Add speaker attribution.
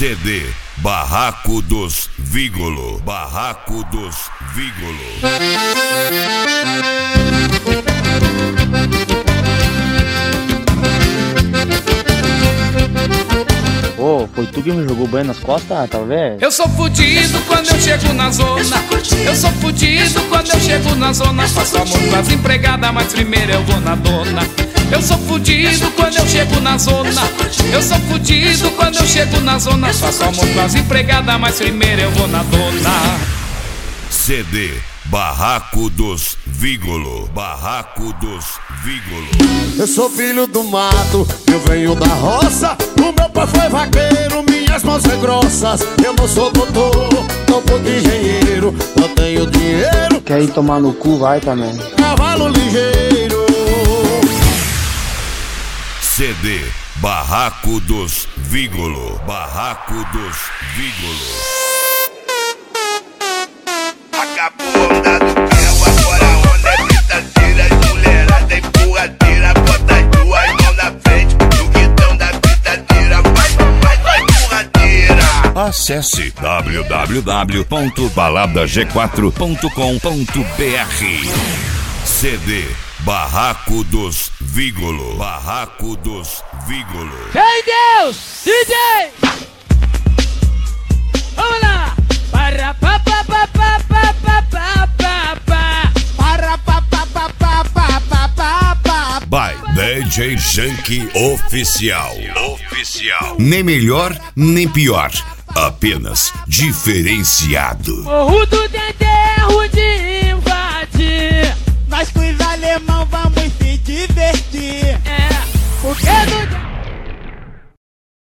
Speaker 1: CD Barraco dos Vigolo. Barraco dos Vigolo.
Speaker 2: Ô, foi tu que me jogou banho nas costas, talvez?
Speaker 3: Eu sou fudido quando eu chego na zona. Eu sou fudido quando eu chego na zona. Faço amor com as empregadas, mas primeiro eu vou na dona. Eu sou fudido quando eu chego na zona. Eu sou fudido quando eu chego na zona. Faço amor com as empregadas, mas primeiro eu vou na dona.
Speaker 1: CD Barraco dos Vigolo. Barraco dos Vigolo.
Speaker 4: Eu sou filho do mato, eu venho da roça. O meu pai foi vaqueiro, minhas mãos são grossas. Eu não sou doutor, não sou engenheiro. Não tenho dinheiro.
Speaker 2: Quer ir tomar no cu, vai também.
Speaker 4: Cavalo ligeiro.
Speaker 1: CD Barraco dos Vigolo. Barraco dos Vigolo.
Speaker 5: Acabou a onda do Kel, agora a onda é brincadeira. Mulherada empurradeira, bota as duas mãos na frente do guidão da brincadeira. Vai, empurradeira.
Speaker 1: Acesse www.baladag4.com.br. CD Barraco dos Vigolo. Barraco dos Vigolo.
Speaker 3: Vem Deus, DJ! Vamos lá! Para pa pa pa pa pa pa pa pa pa. Para pa pa pa pa pa pa pa pa.
Speaker 1: By DJ Janky Oficial. Nem melhor, nem pior. Apenas diferenciado.
Speaker 3: Morro do